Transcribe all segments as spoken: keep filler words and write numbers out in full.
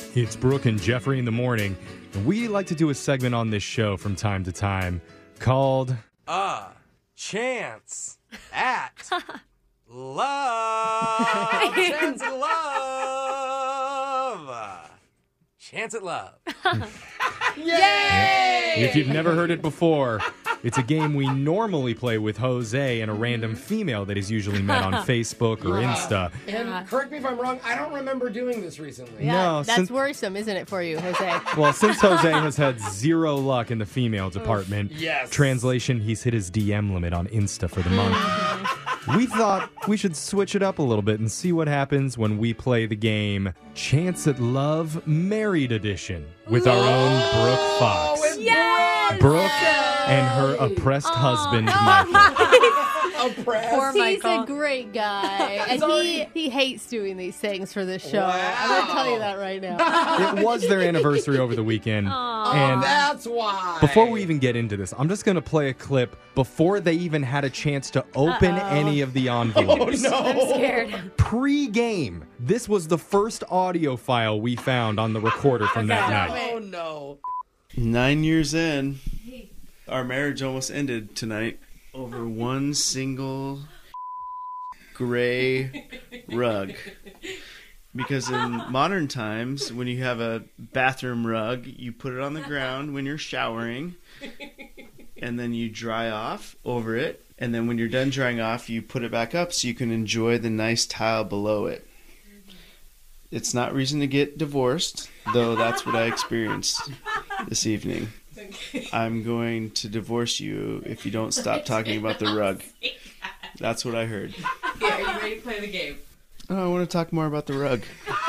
It's Brooke and Jeffrey in the morning, and we like to do a segment on this show from time to time called A Chance at Love. Chance at Love. Chance at Love. Yay! If you've never heard it before, it's a game we normally play with Jose and a random female that he's usually met on Facebook or Yeah. Insta. And correct me if I'm wrong, I don't remember doing this recently. Yeah, No, that's since- worrisome, isn't it, for you, Jose? Well, since Jose has had zero luck in the female department, Yes. translation, he's hit his D M limit on Insta for the month. We thought we should switch it up a little bit and see what happens when we play the game Chance at Love Married Edition with our own Brooke Fox. with Yes! Brooke and her oppressed husband, Michael. Oppressed. Poor He's Michael. a great guy, and he, he hates doing these things for this show. I'm going to tell you that right now. It was their anniversary over the weekend. And That's why. before we even get into this, I'm just going to play a clip before they even had a chance to open Uh-oh. any of the Oh, envelopes. no. I'm scared. Pre-game, this was the first audio file we found on the recorder from that night. Oh, no. Nine years in, our marriage almost ended tonight over one single gray rug. Because in modern times, when you have a bathroom rug, you put it on the ground when you're showering, and then you dry off over it. And then when you're done drying off, you put it back up so you can enjoy the nice tile below it. It's not reason to get divorced, though that's what I experienced this evening. I'm going to divorce you if you don't stop talking about the rug. That's what I heard. Yeah, are you ready to play the game? Oh, I want to talk more about the rug.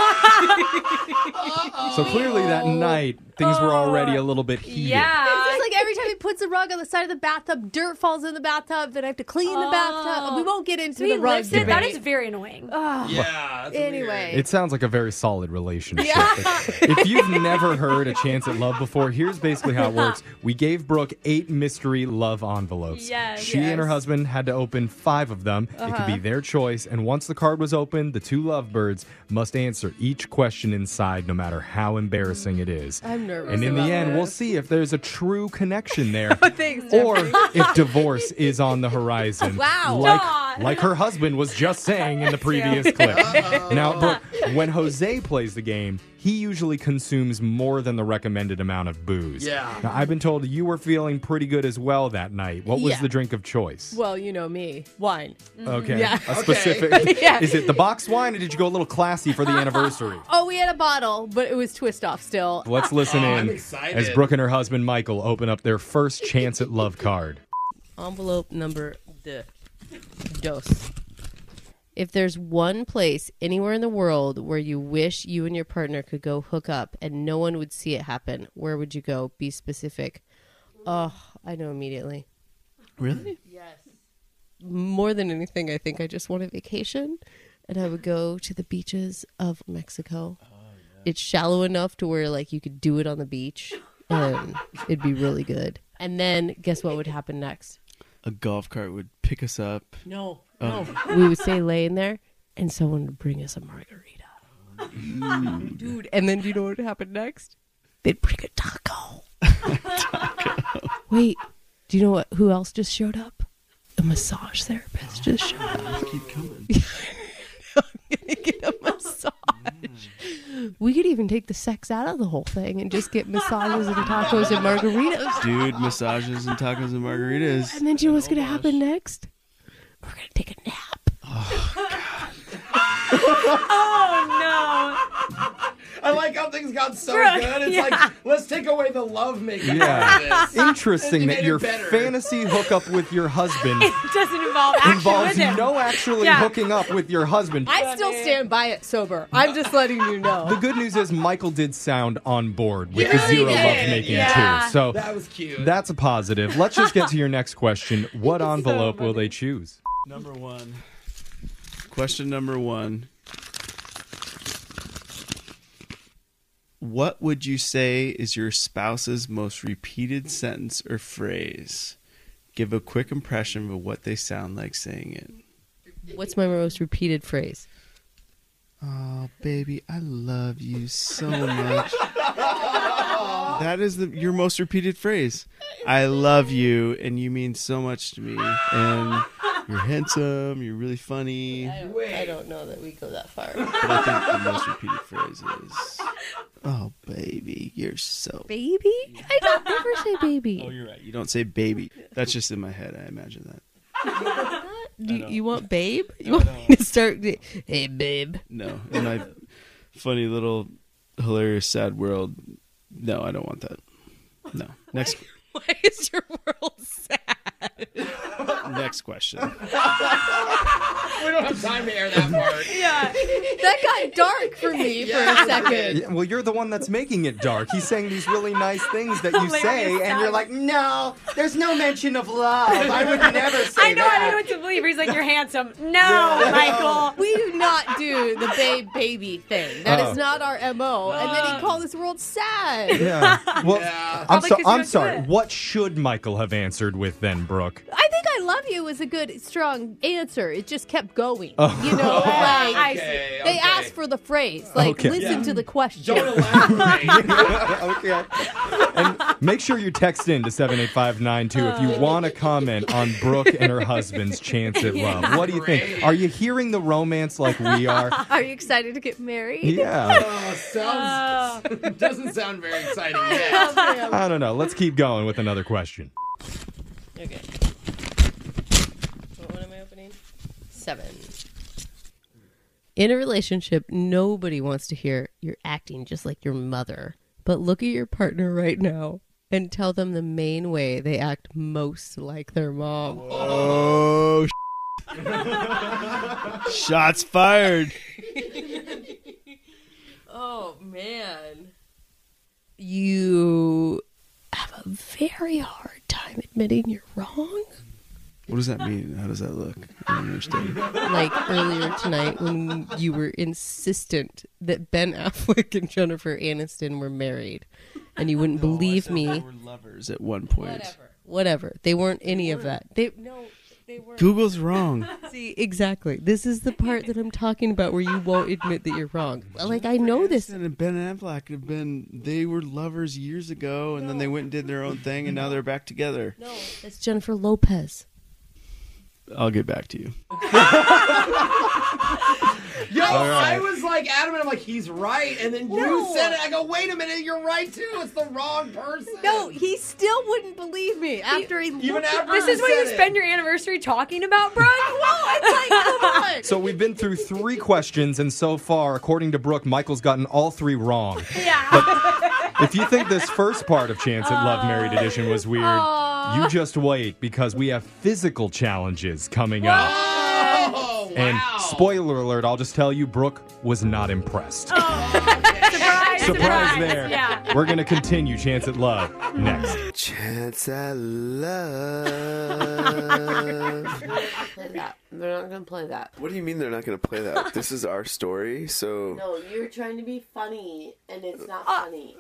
So clearly that night, things were already a little bit heated. Yeah. It's just like every time he puts the rug on the side of the bathtub, dirt falls in the bathtub, then I have to clean the bathtub. We won't get into So he the rug lifts it. That debate. is very annoying. Oh, Yeah. That's anyway. It sounds like a very solid relationship. If you've never heard A Chance at Love before, here's basically how it works. We gave Brooke eight mystery love envelopes. Yes. She and her Yes. husband had to open five of them. It could be their choice. And once the card was opened, the two lovebirds must answer each question inside, no matter how embarrassing it is. I'm nervous And in the about end, this. we'll see if there's a true connection there. Thanks, Or if divorce is on the horizon. Wow. Like, God. like her husband was just saying in the previous clip. Now, Brooke, when Jose plays the game, he usually consumes more than the recommended amount of booze. Yeah. Now, I've been told you were feeling pretty good as well that night. What was Yeah. the drink of choice? Well, you know me. Wine. Okay. Yeah. A Okay. specific. Yeah. Is it the box wine or did you go a little classy for the anniversary? Oh, we had a bottle, but it was twist off still. Let's listen Oh, in I'm excited. as Brooke and her husband Michael open up their first Chance at Love card. Envelope number de dos. If there's one place anywhere in the world where you wish you and your partner could go hook up and no one would see it happen, where would you go? Be specific. Oh, I know immediately. Really? Yes. More than anything, I think I just want a vacation, and I would go to the beaches of Mexico. It's shallow enough to where like you could do it on the beach, and it'd be really good. And then guess what would happen next? A golf cart would pick us up. No, no. We would stay laying there, and someone would bring us a margarita. Dude, and then do you know what would happen next? They'd bring a taco. Wait, do you know what? Who else just showed up? A massage therapist just showed up. Keep coming. I'm gonna get a massage. We could even take the sex out of the whole thing and just get massages and tacos and margaritas. Dude, massages and tacos and margaritas. And then do you know what's gonna happen next? We're gonna take a nap. Oh, I like how things got so Brooke, good. It's yeah. like, let's take away the love making Yeah. part of this. Interesting You that made it your better. fantasy hookup with your husband no. It doesn't involve action involves with him. no actually Yeah. hooking up with your husband. I still stand by it sober. I'm just letting you The know. good news is Michael did sound on board with Yeah, the zero he did. lovemaking Yeah. too. So That was cute. that's a positive. Let's just get to your next question. What envelope will they choose? Number one. Question number one. What would you say is your spouse's most repeated sentence or phrase? Give a quick impression of what they sound like saying it. What's my most repeated phrase? Oh, baby, I love you so much. That is the your most repeated phrase. I love you, and you mean so much to me. And you're handsome. You're really funny. I don't, I don't know that we go that far. But I think the most repeated phrase is, "Oh, baby, you're so." Baby? I don't ever say baby. Oh, you're right. You don't say baby. That's just in my head. I imagine that. Do you, you want babe? You want me to start? Hey, babe. No, in my funny little hilarious sad world. No, I don't want that. No. Next. Why is your world sad? Next question. We don't have time to air that part. Yeah. That got dark for me for a second. Yeah, well, you're the one that's making it dark. He's saying these really nice things that you Hilarious say, and stuff. you're like, no, there's no mention of love. I would never say I know I that. don't know what to believe. He's like, you're handsome. No, Michael. We do not do the babe baby thing. That Oh. is not our M O. And then he called this world sad. Yeah. Well, Yeah. I'm, Probably so, 'cause you I'm don't do sorry. it. What should Michael have answered with then, Brooke? I think I love you was a good, strong answer. It just kept going. Oh. You know, like I Okay, they okay. asked for the phrase. Like, Okay. listen Yeah. to the question. Don't elaborate. Okay. And make sure you text in to seven eight five nine two if you want to comment on Brooke and her husband's chance at love. What do you think? Great. Are you hearing the romance like we are? Are you excited to get married? Yeah. Oh, sounds doesn't sound very exciting Oh, yet. man. I don't know. Let's keep going with another question. Okay. What one am I opening? Seven. In a relationship, nobody wants to hear you're acting just like your mother. But look at your partner right now and tell them the main way they act most like their mom. Oh, shots fired. Oh, man. You have a very hard time admitting you're wrong. What does that mean? How does that look? I don't understand. Like earlier tonight when you were insistent that Ben Affleck and Jennifer Aniston were married. And you wouldn't believe They me. were lovers at one point. Whatever. Whatever. They weren't any of that. They no, they weren't. Google's wrong. See, exactly. This is the part that I'm talking about where you won't admit that you're wrong. Like, I know this. Aniston and Ben Affleck have been, they were lovers years ago, and then they went and did their own thing, and now they're back together. No, that's Jennifer Lopez. I'll get back to you. Yo, right. I was like adamant. I'm like, he's right, and then No. you said it. I go, wait a minute, you're right too. It's the wrong person. No, he still wouldn't believe me after he even looked after This he is what you said it. spend your anniversary talking about, Brooke? Whoa, it's like, come on. So we've been through three questions, and so far, according to Brooke, Michael's gotten all three wrong. Yeah. If you think this first part of Chance at Love Married Edition was weird, you just wait because we have physical challenges coming up. Oh, wow. And spoiler alert, I'll just tell you, Brooke was not impressed. Surprise, Surprise there. Yeah. We're going to continue Chance at Love next. Chance at love. Play that. They're not going to play that. What do you mean they're not going to play that? This is our story, so No, you're trying to be funny, and it's not funny.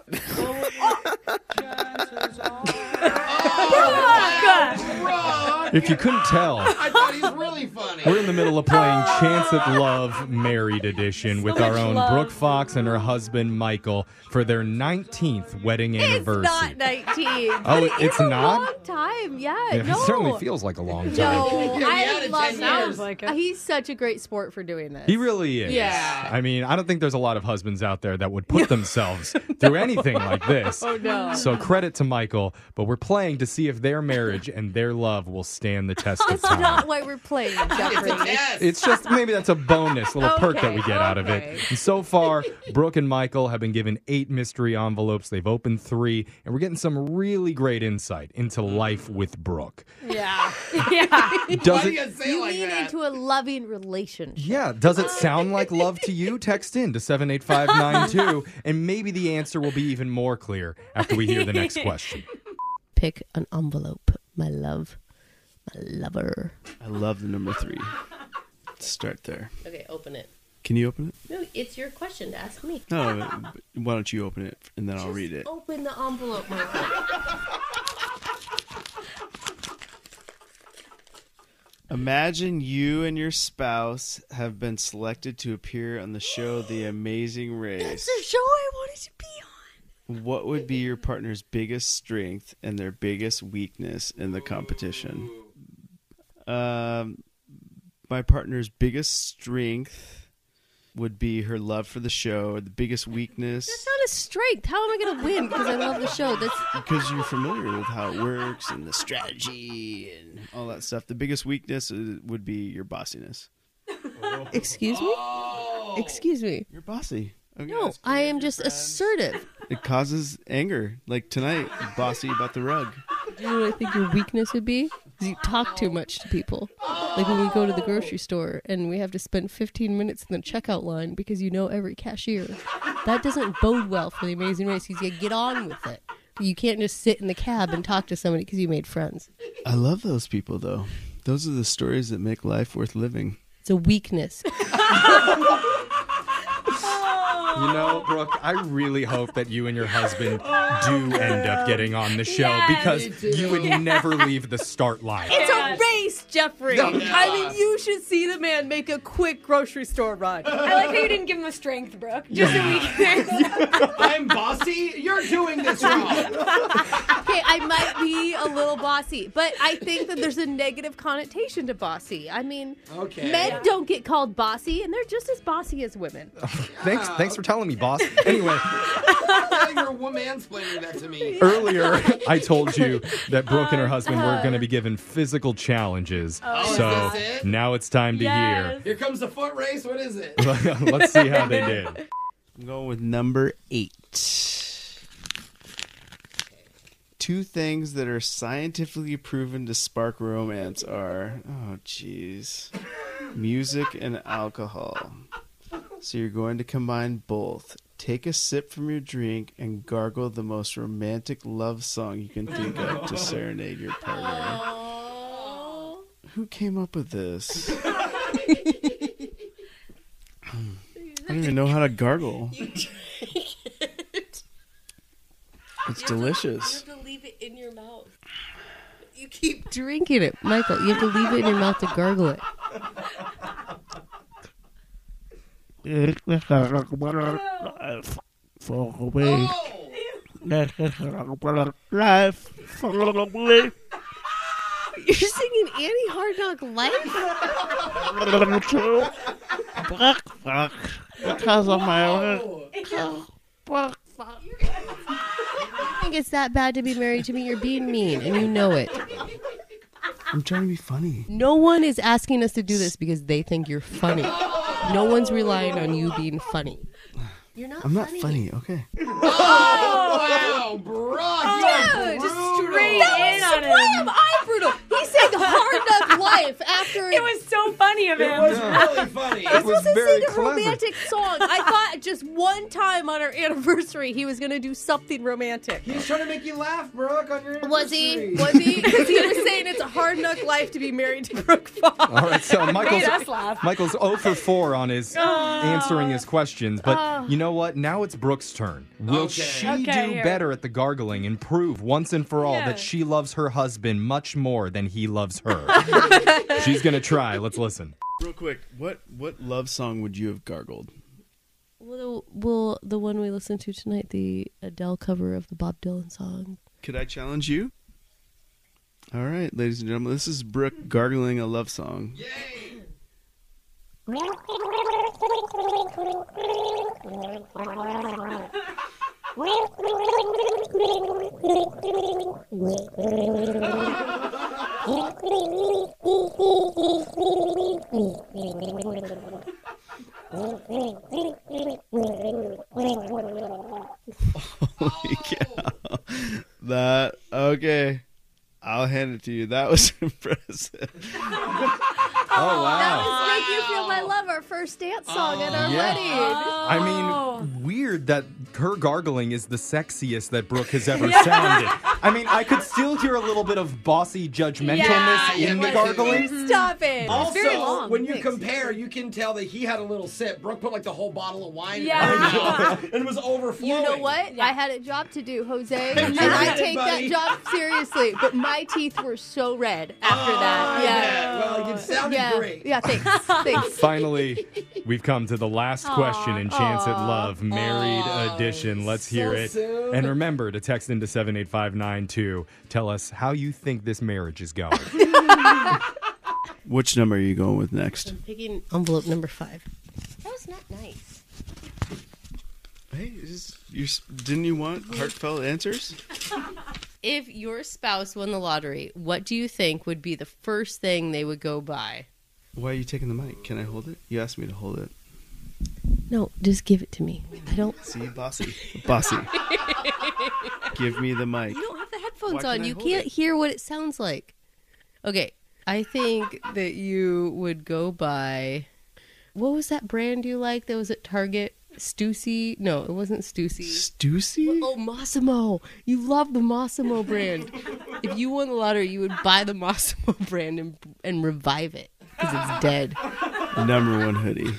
Wrong. If you couldn't tell, I thought he's really funny. we're in the middle of playing Chance at Love Married Edition with our much own love. Brooke Fox and her husband Michael for their nineteenth wedding anniversary. It's not nineteen. Oh, But it's a not? long time. Yeah, Yeah, no. It certainly feels like a long time. No, Yeah, we I had it love ten him. years. like it. He's such a great sport for doing this. He really is. Yeah. I mean, I don't think there's a lot of husbands out there that would put themselves through anything like this. Oh, no. So credit to Michael, but we're playing to see if their marriage and their love will stand the test of That's time. not why we're playing, It's a Jeffrey. test. It's just maybe that's a bonus little perk that we Okay, get out of it. okay. And so far, Brooke and Michael have been given eight mystery envelopes. They've opened three, and we're getting some really great insight into life with Brooke. Yeah. Yeah. Does Why do it? you say it You like lean that? into a loving relationship. Yeah, does it sound like love to you? Text in to seven eight five nine two, and maybe the answer will be even more clear after we hear the next question. Pick an envelope, my love. My lover. I love the number three. Let's start there. Okay, open it. Can you open it? No, it's your question to ask me. No, but why don't you open it, and then I'll Just read it. Open the envelope, Michael. Imagine you and your spouse have been selected to appear on the show The Amazing Race. That's the show I wanted to be on. What would be your partner's biggest strength and their biggest weakness in the competition? Um, my partner's biggest strength would be her love for the show. The biggest weakness, That's not a strength. How am I going to win? Because I love the show. That's because you're familiar with how it works and the strategy and all that stuff. The biggest weakness is- would be your bossiness. excuse me. Excuse me. You're bossy. Okay, No, that's I great. am just assertive. It causes anger. Like tonight, bossy about the rug. Do you know what I think your weakness would be? Because you talk too much to people. Like when we go to the grocery store and we have to spend fifteen minutes in the checkout line because you know every cashier. That doesn't bode well for the Amazing Race. You gotta get on with it. You can't just sit in the cab and talk to somebody because you made friends. I love those people, though. Those are the stories that make life worth living. It's a weakness. You know, Brooke, I really hope that you and your husband do end up getting on the show Yes. because you would never leave the start line. It's a race, Jeffrey. I mean, you should see the man make a quick grocery store run. I like how you didn't give him a strength, Brooke. Just a weakness. I'm bossy? You're doing this wrong. Okay, I might be a little bossy, but I think that there's a negative connotation to bossy. I mean, Okay. men don't get called bossy, and they're just as bossy as women. Thanks, thanks for telling me, boss. Anyway, You're a woman-splaining that to me. earlier I told you that Brooke and her husband were going to be given physical challenges. Oh, so is this it? now it's time to Yes. Here comes the foot race. What is it? hear. Let's see how they did. I'm going with number eight. Two things that are scientifically proven to spark romance are, oh, jeez, music and alcohol. So you're going to combine both. Take a sip from your drink and gargle the most romantic love song you can think of to serenade your partner. Who came up with this? I don't even know how to gargle. It's delicious. You have to leave it in your mouth. You keep drinking it, Michael. You have to leave it in your mouth to gargle it. You're singing Annie Hard Knock Life? Because of my I think it's that bad to be married to me. You're being mean, and you know it. I'm trying to be funny. No one is asking us to do this because they think you're funny. No one's relying on you being funny. You're not I'm not funny. funny, okay. Oh, wow, bro. Dude, Just brutal. straight That in was on sublime. him. I'm brutal. He said Hard Knock Life after It was so funny of It him. was really funny. It was supposed to very sing a clever. romantic song. I thought just one time on our anniversary he was going to do something romantic. He was trying to make you laugh, Brooke, on your Was he? anniversary. Was he? Because he was saying it's a hard knock life to be married to Brooke Fox. All right, so Michael's Made us laugh. Michael's zero for four on his answering his questions, but Oh. you know what? Now it's Brooke's turn. Will Okay. she Okay, do here. better at the gargling and prove once and for all Yeah. that she loves her husband much more than he loves her? She's gonna try. Let's listen. Real quick, what what love song would you have gargled? Well, the, well, the one we listened to tonight, the Adele cover of the Bob Dylan song. Could I challenge you? All right, ladies and gentlemen, this is Brooke gargling a love song. Holy cow. That, okay. I'll hand it to you. That was impressive. Oh wow! Make You Feel My Love, our first dance song at our Yeah. wedding. I Oh. mean, weird that her gargling is the sexiest that Brooke has ever sounded. I mean, I could still hear a little bit of bossy judgmentalness Yeah, in yeah, the gargling. Stop it. Also, it's very long. when you Thanks. compare, you can tell that he had a little sip. Brooke put like the whole bottle of wine Yeah. in her mouth, and it was overflowing. You know what? I had a job to do, Jose, and you I did, take buddy. that job seriously. But my teeth were so red after Oh, that. yeah. Yeah. Well, you sounded Yeah. great. Yeah. Thanks. Thanks. Finally, we've come to the last question in Chance at Love Married Aw, Edition. Let's hear so it. soon. And remember to text into seven eight five nine two. Tell us how you think this marriage is going. Which number are you going with next? Picking envelope number five. That was not nice. Hey, is, you, didn't you want heartfelt answers? If your spouse won the lottery, what do you think would be the first thing they would go buy? Why are you taking the mic? Can I hold it? You asked me to hold it. No, just give it to me. I don't. See, bossy. Bossy. Give me the mic. You don't have the headphones Why on. can't I You hold can't it? hear what it sounds like. Okay, I think that you would go buy. What was that brand you like that was at Target? Stussy? No, it wasn't Stussy. Stussy? Oh, Massimo. You love the Massimo brand. If you won the lottery, you would buy the Massimo brand and, and revive it because it's dead. Number one hoodie.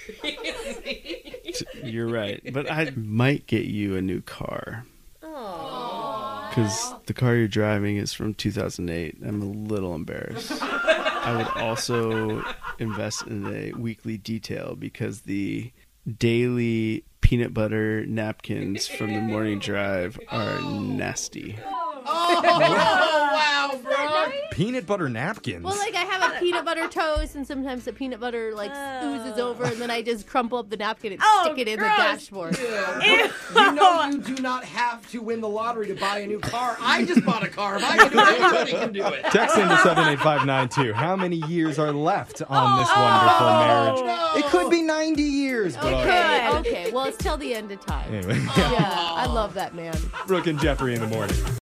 You're right. But I might get you a new car. Because the car you're driving is from two thousand eight. I'm a little embarrassed. I would also invest in a weekly detail because the daily peanut butter napkins from the morning drive are nasty. Oh, wow, bro. Peanut butter napkins. Well, like I have a peanut butter toast, and sometimes the peanut butter like oozes over, and then I just crumple up the napkin and Oh, stick it in gross. the dashboard. You know you do not have to win the lottery to buy a new car. I just bought a car. If I can do it, anybody can do it. Text into seven eight five nine two. How many years are left on this wonderful marriage? no. It could be ninety years, but Okay. Okay. Well, it's till the end of time. anyway. Yeah, I love that man. Brooke and Jeffrey in the morning.